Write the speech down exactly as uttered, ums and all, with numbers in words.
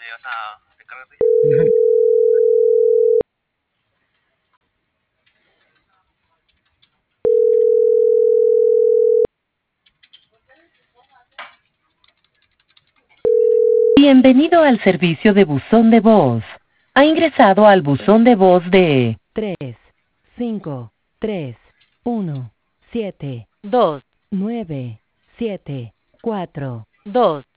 Bienvenido al servicio de buzón de voz. Ha ingresado al buzón de voz de tres cinco tres uno siete dos nueve siete cuatro dos.